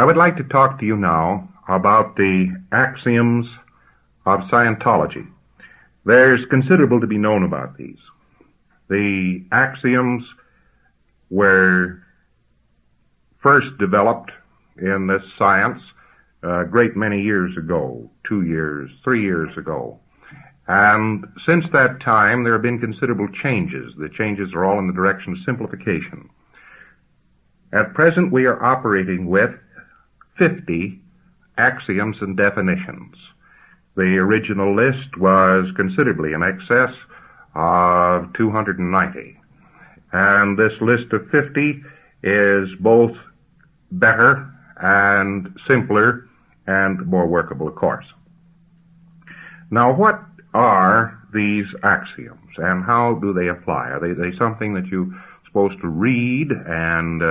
I would like to talk to you now about the axioms of Scientology. There's considerable to be known about these. The axioms were first developed in this science a great many years ago, 2 years, 3 years ago. And since that time, there have been considerable changes. The changes are all in the direction of simplification. At present, we are operating with 50 axioms and definitions. The original list was considerably in excess of 290. And this list of 50 is both better and simpler and more workable, of course. Now, what are these axioms and how do they apply? Are they something that you're supposed to read and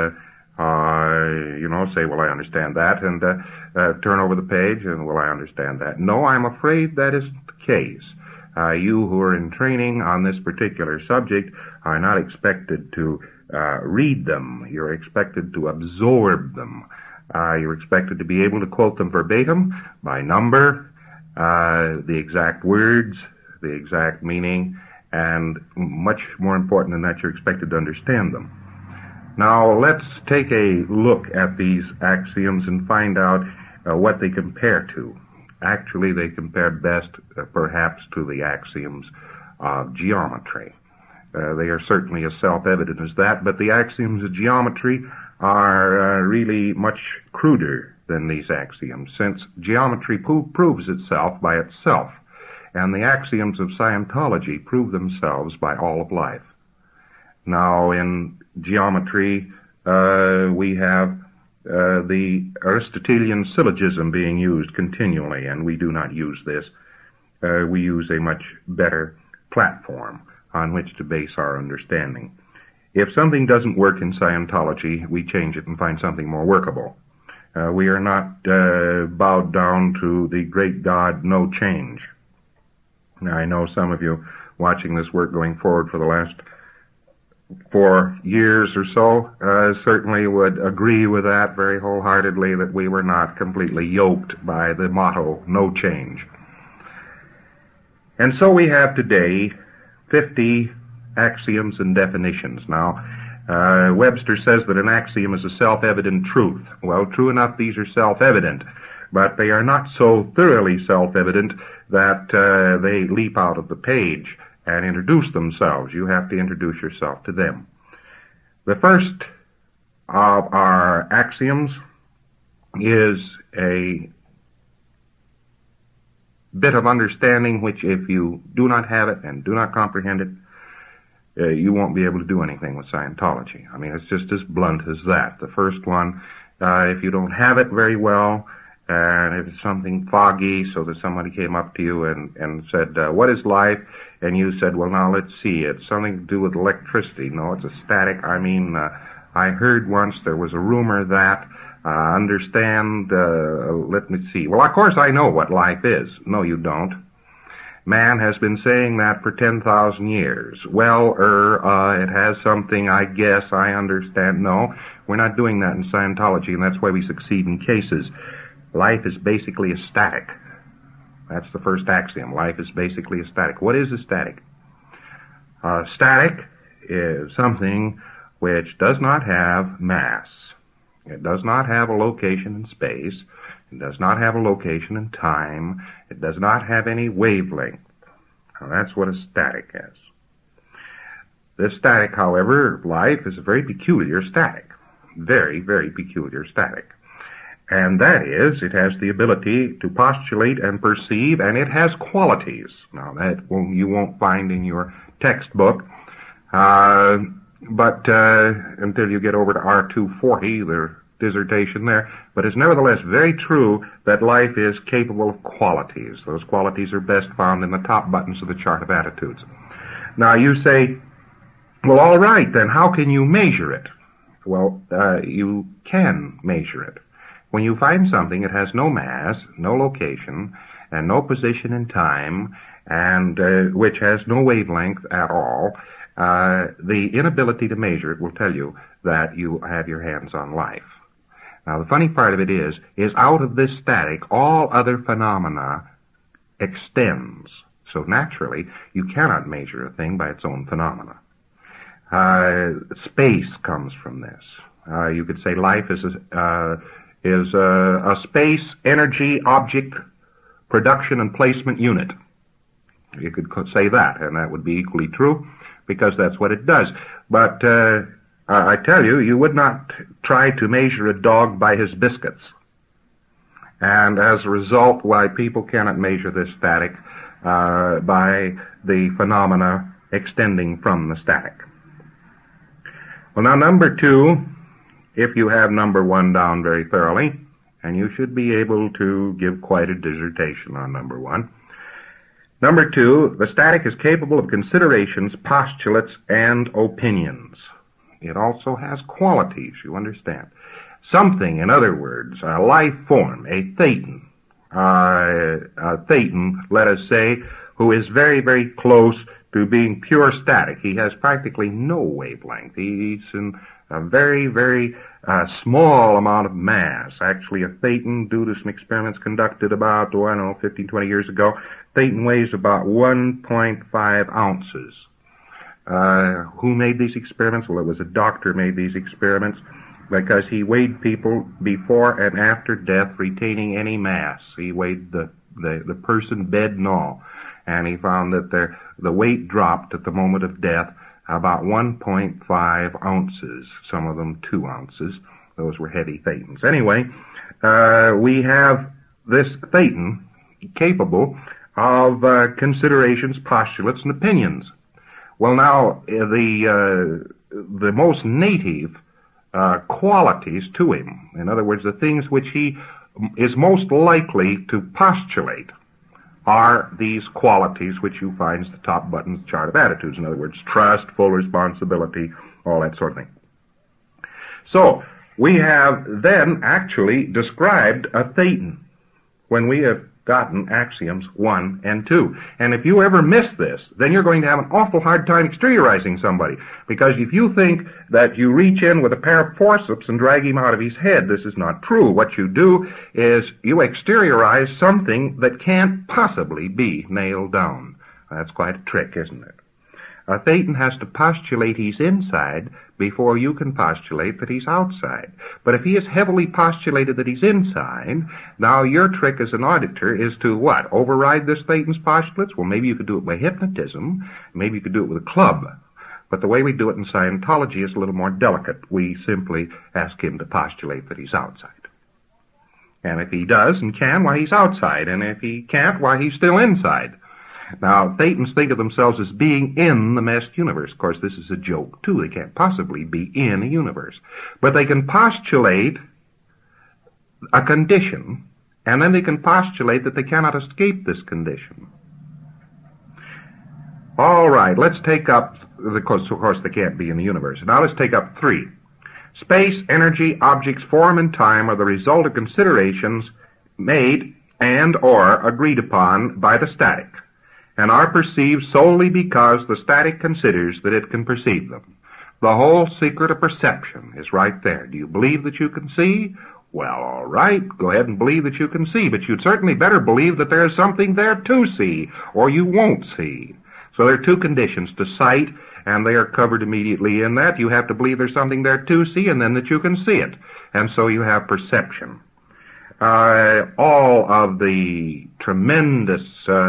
say, well, I understand that, and turn over the page and, well, I understand that? No, I'm afraid that isn't the case. You who are in training on this particular subject are not expected to read them. You're expected to absorb them. You're expected to be able to quote them verbatim, by number, the exact words, the exact meaning, and much more important than that, you're expected to understand them. Now, let's take a look at these axioms and find out what they compare to. Actually, they compare best, perhaps, to the axioms of geometry. They are certainly as self-evident as that, but the axioms of geometry are really much cruder than these axioms, since geometry proves itself by itself, and the axioms of Scientology prove themselves by all of life. Now, in geometry, we have the Aristotelian syllogism being used continually, and we do not use this. We use a much better platform on which to base our understanding. If something doesn't work in Scientology, we change it and find something more workable. We are not bowed down to the great God, no change. Now, I know some of you watching this work going forward for the last 4 years or so certainly would agree with that very wholeheartedly, that we were not completely yoked by the motto, no change. And so we have today 50 axioms and definitions. Now, Webster says that an axiom is a self-evident truth. Well, true enough, these are self-evident, but they are not so thoroughly self-evident that they leap out of the page and introduce themselves. You have to introduce yourself to them. The first of our axioms is a bit of understanding which, if you do not have it and do not comprehend it, you won't be able to do anything with Scientology. I mean, it's just as blunt as that. The first one, if you don't have it very well, and if it's something foggy, so that somebody came up to you and said, what is life? And you said, well, now let's see, it's something to do with electricity. No, it's a static. I mean, I heard once there was a rumor that, let me see. Well, of course I know what life is. No, you don't. Man has been saying that for 10,000 years. Well, it has something, I guess, I understand. No, we're not doing that in Scientology, and that's why we succeed in cases. Life is basically a static. That's the first axiom. Life is basically a static. What is a static? Static is something which does not have mass. It does not have a location in space. It does not have a location in time. It does not have any wavelength. Now, that's what a static is. This static, however, life is a very peculiar static. Very, very peculiar static. And that is, it has the ability to postulate and perceive, and it has qualities. Now, that you won't find in your textbook, but until you get over to R240, the dissertation there. But it's nevertheless very true that life is capable of qualities. Those qualities are best found in the top buttons of the chart of attitudes. Now, you say, well, all right, then how can you measure it? Well, you can measure it. When you find something that has no mass, no location, and no position in time, and which has no wavelength at all, the inability to measure it will tell you that you have your hands on life. Now, the funny part of it is out of this static, all other phenomena extends. So naturally, you cannot measure a thing by its own phenomena. Space comes from this. You could say life is a space energy object production and placement unit. You could say that, and that would be equally true, because that's what it does. But I tell you, you would not try to measure a dog by his biscuits. And as a result, why people cannot measure this static by the phenomena extending from the static. Well, now, number two, if you have number one down very thoroughly, and you should be able to give quite a dissertation on number one. Number two, the static is capable of considerations, postulates, and opinions. It also has qualities, you understand. Something, in other words, a life form, a thetan, let us say, who is very, very close to being pure static. He has practically no wavelength. He's in a very, very small amount of mass. Actually, a thetan, due to some experiments conducted about, 15, 20 years ago, thetan weighs about 1.5 ounces. Who made these experiments? Well, it was a doctor made these experiments because he weighed people before and after death retaining any mass. He weighed the person, bed and all. And he found that the weight dropped at the moment of death about 1.5 ounces, some of them 2 ounces. Those were heavy thetans. Anyway, we have this thetan capable of considerations, postulates, and opinions. Well, now, the most native qualities to him, in other words, the things which he is most likely to postulate, are these qualities which you find at the top button of the chart of attitudes. In other words, trust, full responsibility, all that sort of thing. So, we have then actually described a thetan when we have gotten axioms 1 and 2. And if you ever miss this, then you're going to have an awful hard time exteriorizing somebody. Because if you think that you reach in with a pair of forceps and drag him out of his head, this is not true. What you do is you exteriorize something that can't possibly be nailed down. That's quite a trick, isn't it? A thetan has to postulate he's inside before you can postulate that he's outside. But if he is heavily postulated that he's inside, now your trick as an auditor is to what? Override this thetan's postulates? Well, maybe you could do it by hypnotism. Maybe you could do it with a club. But the way we do it in Scientology is a little more delicate. We simply ask him to postulate that he's outside. And if he does and can, why, he's outside. And if he can't, why, he's still inside. Now, thetans think of themselves as being in the meshed universe. Of course, this is a joke, too. They can't possibly be in a universe. But they can postulate a condition, and then they can postulate that they cannot escape this condition. All right, let's take up, of course, they can't be in the universe. Now let's take up 3. Space, energy, objects, form, and time are the result of considerations made and or agreed upon by the static, and are perceived solely because the static considers that it can perceive them. The whole secret of perception is right there. Do you believe that you can see? Well, all right, go ahead and believe that you can see, but you'd certainly better believe that there is something there to see, or you won't see. So there are 2 conditions to sight, and they are covered immediately in that. You have to believe there's something there to see, and then that you can see it. And so you have perception. All of the tremendous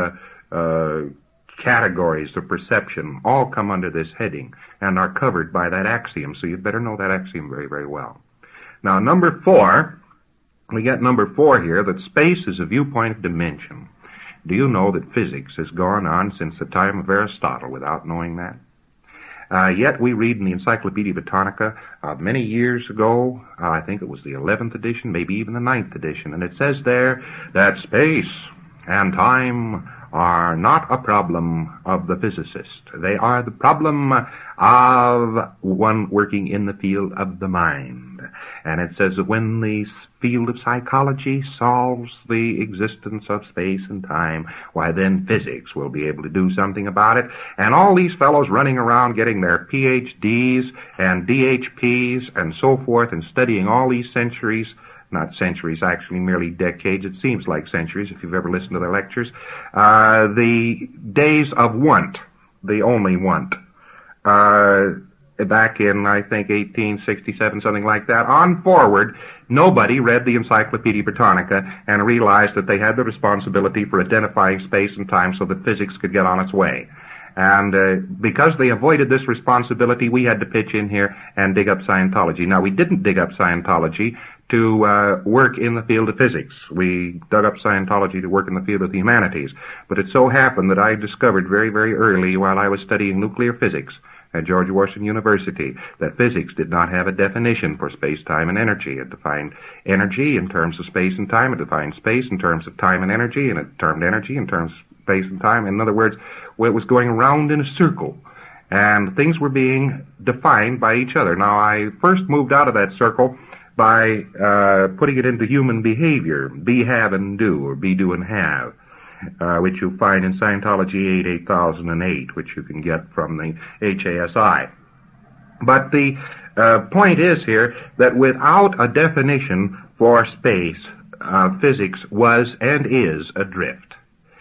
categories of perception all come under this heading and are covered by that axiom, so you'd better know that axiom very, very well. Now, number 4, we get number 4 here, that space is a viewpoint of dimension. Do you know that physics has gone on since the time of Aristotle without knowing that? Yet we read in the Encyclopedia Britannica many years ago, I think it was the 11th edition, maybe even the 9th edition, and it says there that space and time are not a problem of the physicist. They are the problem of one working in the field of the mind. And it says that when the field of psychology solves the existence of space and time, why then physics will be able to do something about it. And all these fellows running around getting their PhDs and DHPs and so forth and studying all these centuries not centuries, actually merely decades. It seems like centuries if you've ever listened to their lectures. The days of want, the only want. Back in, I think, 1867, something like that, on forward, nobody read the Encyclopedia Britannica and realized that they had the responsibility for identifying space and time so that physics could get on its way. And because they avoided this responsibility, we had to pitch in here and dig up Scientology. Now, we didn't dig up Scientology to work in the field of physics. We dug up Scientology to work in the field of the humanities. But it so happened that I discovered very, very early while I was studying nuclear physics at George Washington University that physics did not have a definition for space, time, and energy. It defined energy in terms of space and time. It defined space in terms of time and energy, and it termed energy in terms of space and time. In other words, it was going around in a circle, and things were being defined by each other. Now, I first moved out of that circle by putting it into human behavior, be, have, and do, or be, do, and have, which you'll find in Scientology 8008, which you can get from the HASI. But the point is here that without a definition for space, physics was and is adrift.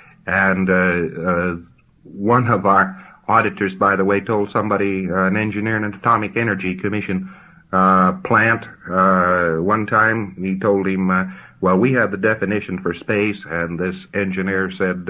And one of our auditors, by the way, told somebody, an engineer in an Atomic Energy Commission plant, one time, he told him, well, we have the definition for space, and this engineer said,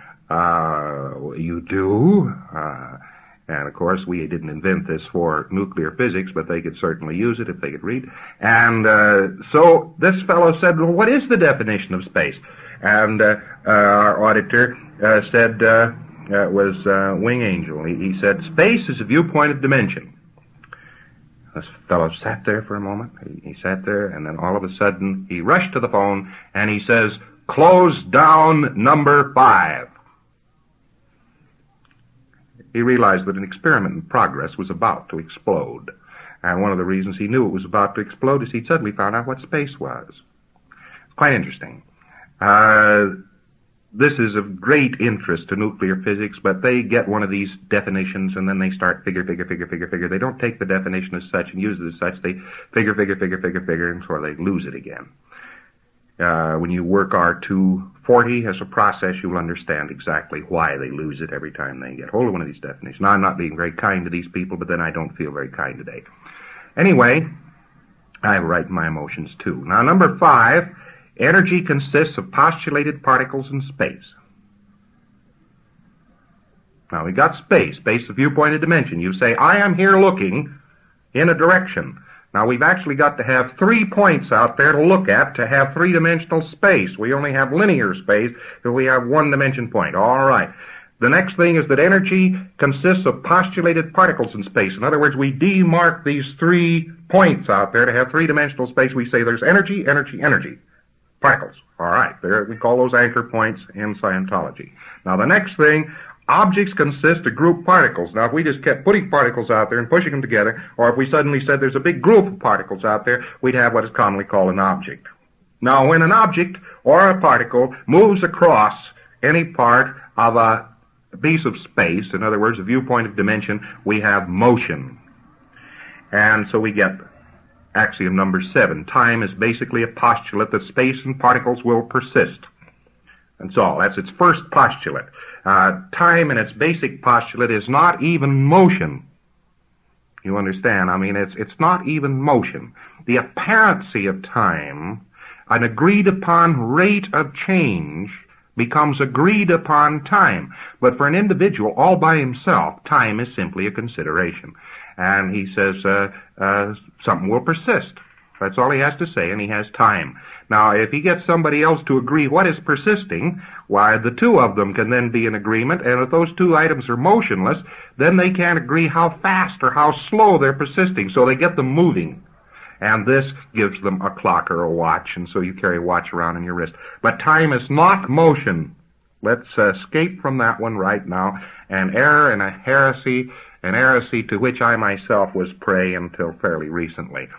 you do? And of course, we didn't invent this for nuclear physics, but they could certainly use it if they could read. And so this fellow said, well, what is the definition of space? And our auditor said, it was Wing Angel. He said, space is a viewpoint of dimension. This fellow sat there for a moment. He sat there, and then all of a sudden, he rushed to the phone, and he says, close down number 5. He realized that an experiment in progress was about to explode. And one of the reasons he knew it was about to explode is he'd suddenly found out what space was. Quite interesting. This is of great interest to nuclear physics, but they get one of these definitions and then they start figure. They don't take the definition as such and use it as such. They figure, and so they lose it again. When you work R240 as a process, you'll understand exactly why they lose it every time they get hold of one of these definitions. Now, I'm not being very kind to these people, but then I don't feel very kind today. Anyway, I write my emotions too. Now, number 5, energy consists of postulated particles in space. Now, we got space. Space is a viewpoint of dimension. You say, I am here looking in a direction. Now, we've actually got to have 3 points out there to look at to have 3-dimensional space. We only have linear space if we have 1-dimension point. All right. The next thing is that energy consists of postulated particles in space. In other words, we demark these 3 points out there to have 3-dimensional space. We say there's energy. Particles. All right. There, we call those anchor points in Scientology. Now, the next thing, objects consist of group particles. Now, if we just kept putting particles out there and pushing them together, or if we suddenly said there's a big group of particles out there, we'd have what is commonly called an object. Now, when an object or a particle moves across any part of a piece of space, in other words, a viewpoint of dimension, we have motion. And so we get axiom number 7. Time is basically a postulate that space and particles will persist. That's all. That's its first postulate. Time in its basic postulate is not even motion. You understand? I mean, it's not even motion. The apparency of time, an agreed upon rate of change, becomes agreed upon time. But for an individual all by himself, time is simply a consideration. And he says something will persist. That's all he has to say, and he has time. Now, if he gets somebody else to agree what is persisting, why, the two of them can then be in agreement, and if those 2 items are motionless, then they can't agree how fast or how slow they're persisting, so they get them moving. And this gives them a clock or a watch, and so you carry a watch around on your wrist. But time is not motion. Let's escape from that one right now. An error and a heresy to which I myself was prey until fairly recently.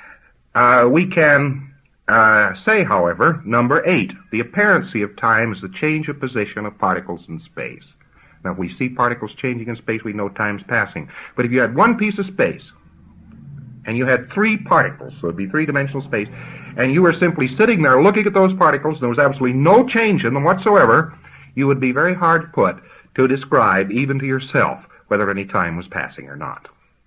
We can say, however, number 8, the apparency of time is the change of position of particles in space. Now, if we see particles changing in space, we know time's passing. But if you had one piece of space, and you had 3 particles, so it'd be 3-dimensional space, and you were simply sitting there looking at those particles, and there was absolutely no change in them whatsoever, you would be very hard put to describe, even to yourself, whether any time was passing or not.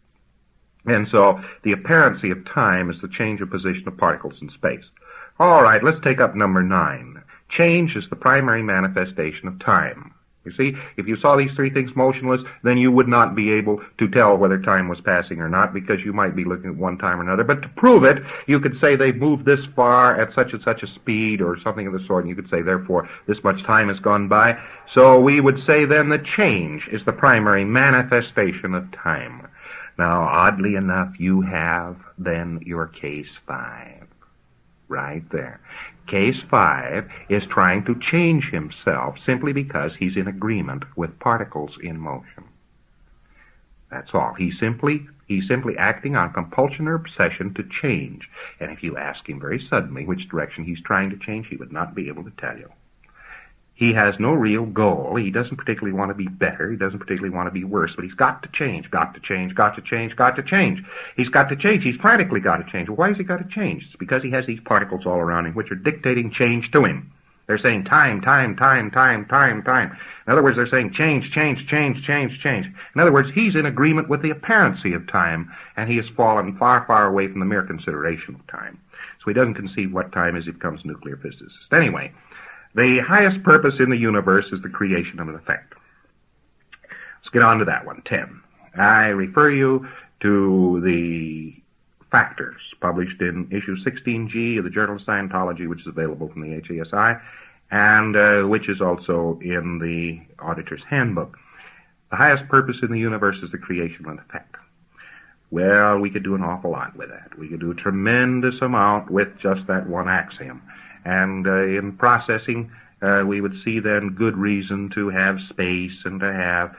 And so the apparency of time is the change of position of particles in space. All right, let's take up number 9. Change is the primary manifestation of time. You see, if you saw these three things motionless, then you would not be able to tell whether time was passing or not, because you might be looking at one time or another. But to prove it, you could say they've moved this far at such and such a speed or something of the sort, and you could say, therefore, this much time has gone by. So we would say then that change is the primary manifestation of time. Now, oddly enough, you have then your case 5. Right there. Case 5 is trying to change himself simply because he's in agreement with particles in motion. That's all. He's simply acting on compulsion or obsession to change. And if you ask him very suddenly which direction he's trying to change, he would not be able to tell you. He has no real goal. He doesn't particularly want to be better. He doesn't particularly want to be worse. But he's got to change, got to change, got to change, got to change. He's got to change. He's frantically got to change. Well, why has he got to change? It's because he has these particles all around him which are dictating change to him. They're saying time, time, time, time, time, time. In other words, they're saying change, change, change, change, change. In other words, he's in agreement with the apparency of time, and he has fallen far, far away from the mere consideration of time. So he doesn't conceive what time is. He becomes a nuclear physicist. Anyway, the highest purpose in the universe is the creation of an effect. Let's get on to that one, 10. I refer you to the factors published in issue 16G of the Journal of Scientology, which is available from the HASI, and which is also in the Auditor's Handbook. The highest purpose in the universe is the creation of an effect. Well, we could do an awful lot with that. We could do a tremendous amount with just that one axiom. And in processing, we would see then good reason to have space and to have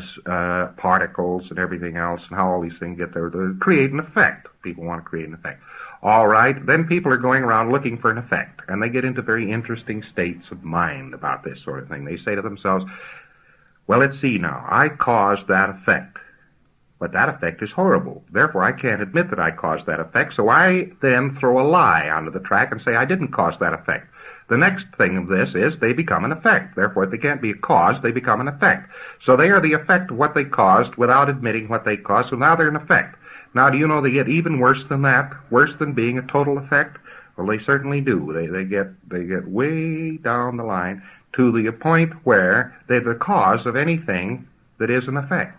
particles and everything else, and how all these things get there to create an effect. People want to create an effect. All right, then people are going around looking for an effect, and they get into very interesting states of mind about this sort of thing. They say to themselves, well, let's see now, I caused that effect. But that effect is horrible. Therefore, I can't admit that I caused that effect, so I then throw a lie onto the track and say I didn't cause that effect. The next thing of this is they become an effect. Therefore, if they can't be a cause, they become an effect. So they are the effect of what they caused without admitting what they caused, so now they're an effect. Now, do you know they get even worse than that? Worse than being a total effect? Well, they certainly do. They get way down the line to the point where they're the cause of anything that is an effect.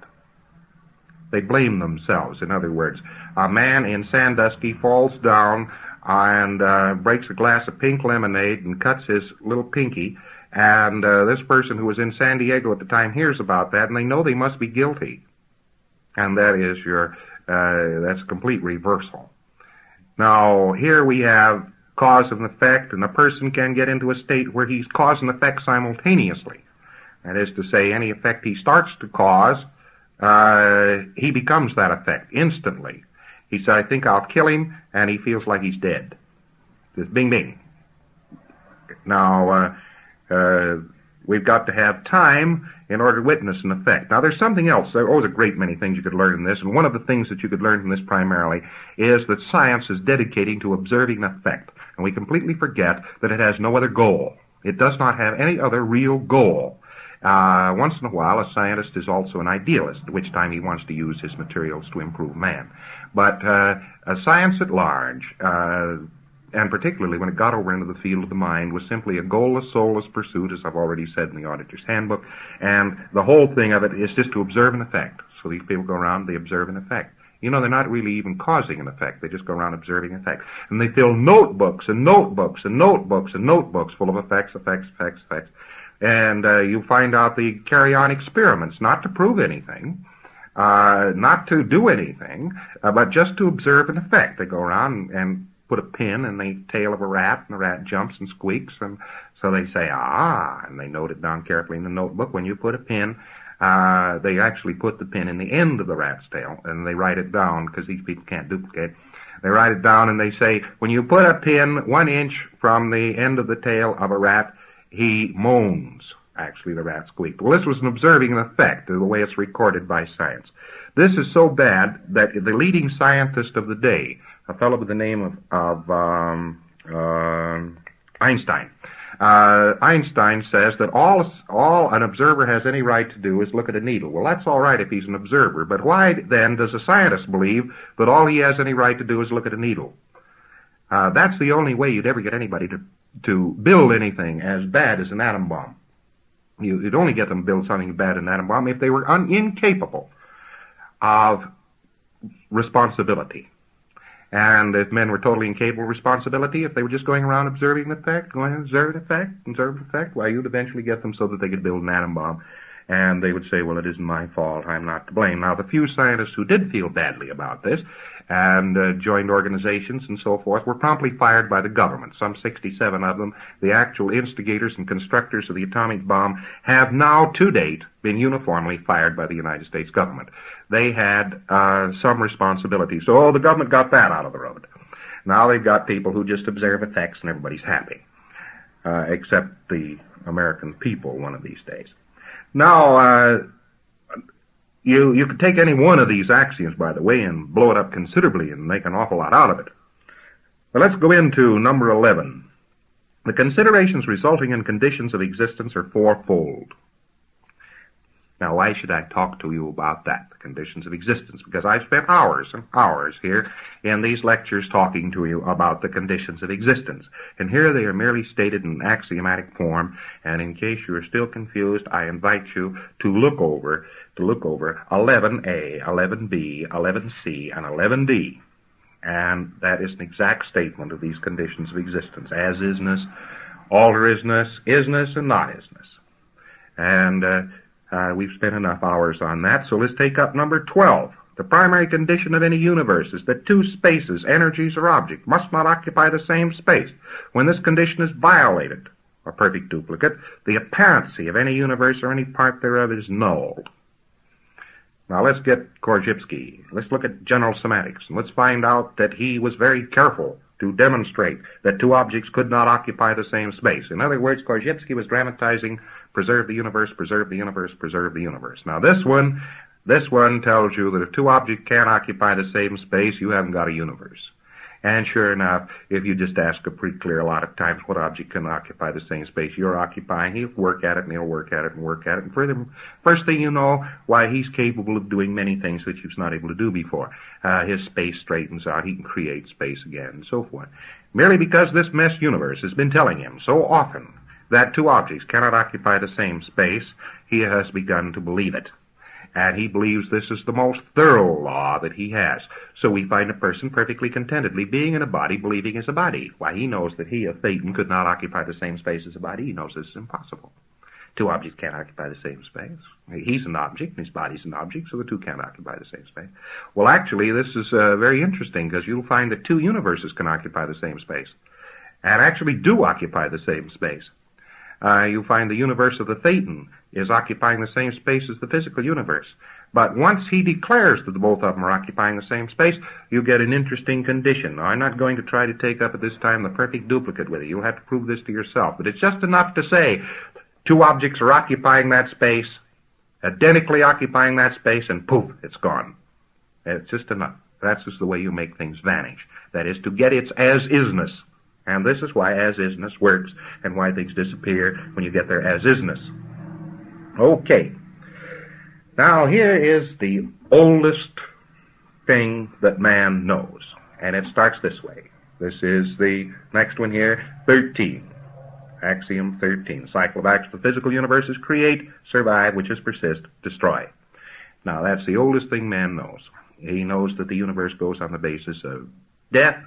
They blame themselves. In other words, a man in Sandusky falls down and breaks a glass of pink lemonade and cuts his little pinky, and this person who was in San Diego at the time hears about that, and they know they must be guilty. And that is that's a complete reversal. Now, here we have cause and effect, and a person can get into a state where he's cause and effect simultaneously. That is to say, any effect he starts to cause, he becomes that effect instantly. He said, I think I'll kill him, and he feels like he's dead. Just bing, bing. Now, we've got to have time in order to witness an effect. Now, there's something else. There's a great many things you could learn in this, and one of the things that you could learn from this primarily is that science is dedicating to observing an effect, and we completely forget that it has no other goal. It does not have any other real goal. Once in a while, a scientist is also an idealist, at which time he wants to use his materials to improve man. But science at large, and particularly when it got over into the field of the mind, was simply a goalless, soulless pursuit, as I've already said in the Auditor's Handbook, and the whole thing of it is just to observe an effect. So these people go around, they observe an effect. You know, they're not really even causing an effect. They just go around observing an effect. And they fill notebooks and notebooks and notebooks and notebooks full of effects. And you find out they carry on experiments, not to prove anything, not to do anything, but just to observe an effect. They go around and put a pin in the tail of a rat, and the rat jumps and squeaks, and so they say, and they note it down carefully in the notebook. When you put a pin, they actually put the pin in the end of the rat's tail, and they write it down, because these people can't duplicate. They write it down, and they say, when you put a pin 1 inch from the end of the tail of a rat, he moans. Actually, the rat squeaked. Well, this was an observing an effect, the way it's recorded by science. This is so bad that the leading scientist of the day, a fellow by the name of Einstein. Einstein says that all an observer has any right to do is look at a needle. Well, that's all right if he's an observer, but why then does a scientist believe that all he has any right to do is look at a needle? That's the only way you'd ever get anybody to build anything as bad as an atom bomb. You'd only get them to build something bad as an atom bomb if they were incapable of responsibility. And if men were totally incapable of responsibility, if they were just going around observing the effect, going to observe the effect, why, you'd eventually get them so that they could build an atom bomb. And they would say, well, it isn't my fault, I'm not to blame. Now, the few scientists who did feel badly about this and joined organizations and so forth were promptly fired by the government. Some 67 of them, the actual instigators and constructors of the atomic bomb, have now, to date, been uniformly fired by the United States government. They had some responsibility. So the government got that out of the road. Now they've got people who just observe effects and everybody's happy, except the American people one of these days. Now, you could take any one of these axioms, by the way, and blow it up considerably and make an awful lot out of it. But let's go into number 11. The considerations resulting in conditions of existence are fourfold. Now, why should I talk to you about that, the conditions of existence? Because I've spent hours and hours here in these lectures talking to you about the conditions of existence. And here they are merely stated in axiomatic form, and in case you are still confused, I invite you to look over 11A, 11B, 11C, and 11D. And that is an exact statement of these conditions of existence: as-isness, alter-isness, isness, and not-isness. And we've spent enough hours on that, so let's take up number 12. The primary condition of any universe is that two spaces, energies, or objects must not occupy the same space. When this condition is violated, or perfect duplicate, the apparency of any universe or any part thereof is null. Now let's get Korzybski. Let's look at general semantics, and let's find out that he was very careful to demonstrate that two objects could not occupy the same space. In other words, Korzybski was dramatizing preserve the universe, preserve the universe, preserve the universe. Now this one tells you that if two objects can't occupy the same space, you haven't got a universe. And sure enough, if you just ask a pretty clear a lot of times what object can occupy the same space you're occupying, he'll work at it and he'll work at it and work at it. And further, first thing you know, why, he's capable of doing many things that he was not able to do before. His space straightens out, he can create space again, and so forth. Merely because this mesh universe has been telling him so often that two objects cannot occupy the same space, he has begun to believe it. And he believes this is the most thorough law that he has. So we find a person perfectly contentedly being in a body, believing is a body. Why, he knows that he, a Thetan, could not occupy the same space as a body. He knows this is impossible. Two objects can't occupy the same space. He's an object, and his body's an object, so the two can't occupy the same space. Well, actually, this is very interesting, because you'll find that two universes can occupy the same space, and actually do occupy the same space. You find the universe of the Thetan is occupying the same space as the physical universe. But once he declares that the both of them are occupying the same space, you get an interesting condition. Now, I'm not going to try to take up at this time the perfect duplicate with you. You'll have to prove this to yourself. But it's just enough to say two objects are occupying that space, identically occupying that space, and poof, it's gone. It's just enough. That's just the way you make things vanish. That is, to get its as-isness. And this is why as-isness works, and why things disappear when you get their as-isness. Okay. Now, here is the oldest thing that man knows, and it starts this way. This is the next one here, 13. Axiom 13. Cycle of acts of the physical universe is create, survive, which is persist, destroy. Now, that's the oldest thing man knows. He knows that the universe goes on the basis of death.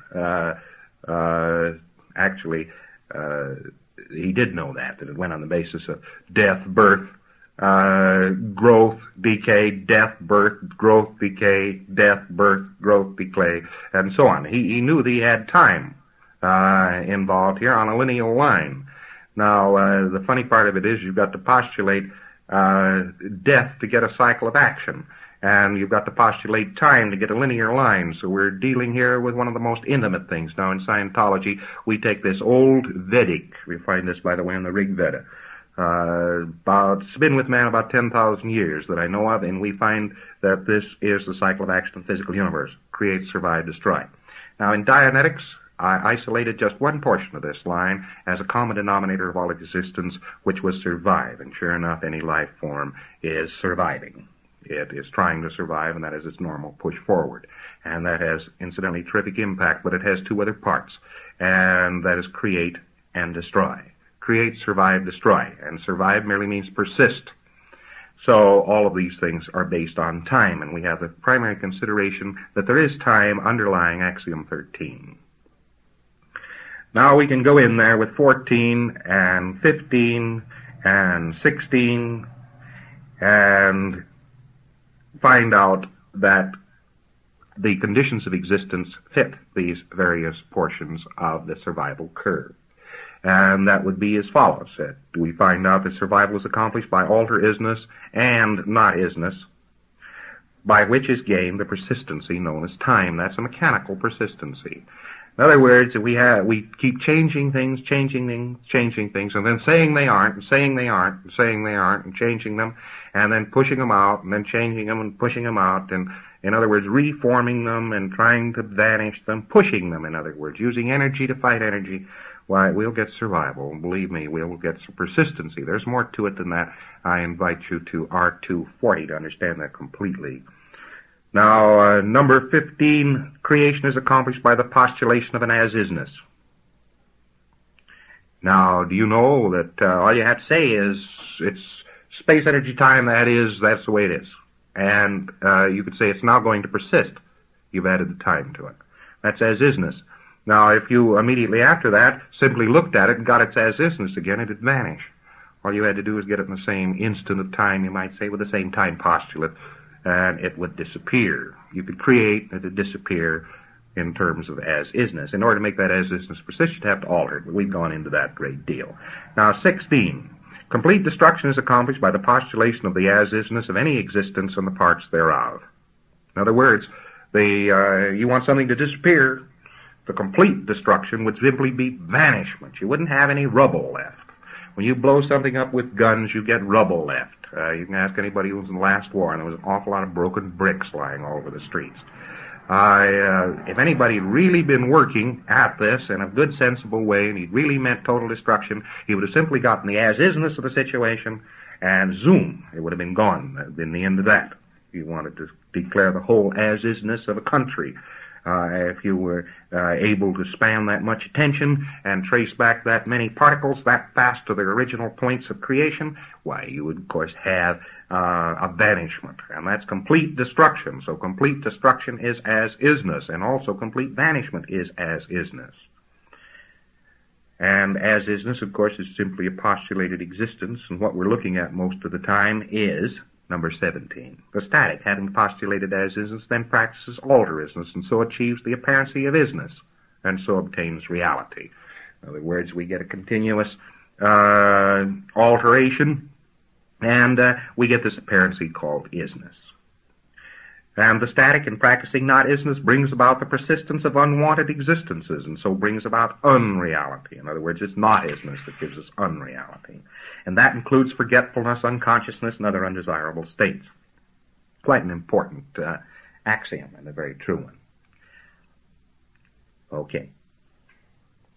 Actually, he did know that it went on the basis of death, birth, growth, decay, death, birth, growth, decay, death, birth, growth, decay, and so on. He knew that he had time involved here on a linear line. Now, the funny part of it is you've got to postulate death to get a cycle of action. And you've got to postulate time to get a linear line. So we're dealing here with one of the most intimate things. Now, in Scientology, we take this old Vedic. We find this, by the way, in the Rig Veda. It's been with man about 10,000 years that I know of, and we find that this is the cycle of action of the physical universe. Create, survive, destroy. Now, in Dianetics, I isolated just one portion of this line as a common denominator of all existence, which was survive. And sure enough, any life form is surviving. It is trying to survive, and that is its normal push forward. And that has, incidentally, terrific impact, but it has two other parts, and that is create and destroy. Create, survive, destroy. And survive merely means persist. So all of these things are based on time, and we have the primary consideration that there is time underlying axiom 13. Now we can go in there with 14 and 15 and 16 and find out that the conditions of existence fit these various portions of the survival curve. And that would be as follows. We find out that survival is accomplished by alter-isness and not-isness, by which is gained the persistency known as time. That's a mechanical persistency. In other words, we keep changing things, and then saying they aren't, and saying they aren't, and saying they aren't, and changing them, and then pushing them out, and then changing them and pushing them out, and in other words, reforming them and trying to vanish them, pushing them, in other words, using energy to fight energy. Why, we'll get survival. Believe me, we'll get some persistency. There's more to it than that. I invite you to R240 to understand that completely. Now, number 15, creation is accomplished by the postulation of an as-isness. Now, do you know that all you have to say is, it's space, energy, time, that's the way it is. And you could say it's now going to persist. You've added the time to it. That's as-isness. Now, if you immediately after that simply looked at it and got its as-isness again, it'd vanish. All you had to do was get it in the same instant of time, you might say, with the same time postulate, and it would disappear. You could create it to disappear in terms of as-isness. In order to make that as-isness persist, you'd have to alter it, but we've gone into that great deal. Now, 16. Complete destruction is accomplished by the postulation of the as-isness of any existence and the parts thereof. In other words, you want something to disappear. The complete destruction would simply be vanishment. You wouldn't have any rubble left. When you blow something up with guns, you get rubble left. You can ask anybody who was in the last war, and there was an awful lot of broken bricks lying all over the streets. If anybody had really been working at this in a good, sensible way, and he'd really meant total destruction, he would have simply gotten the as-isness of the situation, and zoom, it would have been gone in the end of that. If you wanted to declare the whole as-isness of a country, if you were able to span that much attention and trace back that many particles that fast to their original points of creation, why, you would, of course, have a vanishment, and that's complete destruction. So complete destruction is as-isness, and also complete vanishment is as-isness. And as-isness, of course, is simply a postulated existence, and what we're looking at most of the time is number 17. The static, having postulated as-isness, then practices alter-isness, and so achieves the apparency of isness, and so obtains reality. In other words, we get a continuous alteration, and we get this apparency called isness. And the static, in practicing not isness, brings about the persistence of unwanted existences, and so brings about unreality. In other words, it's not isness that gives us unreality. And that includes forgetfulness, unconsciousness, and other undesirable states. Quite an important axiom, and a very true one. Okay.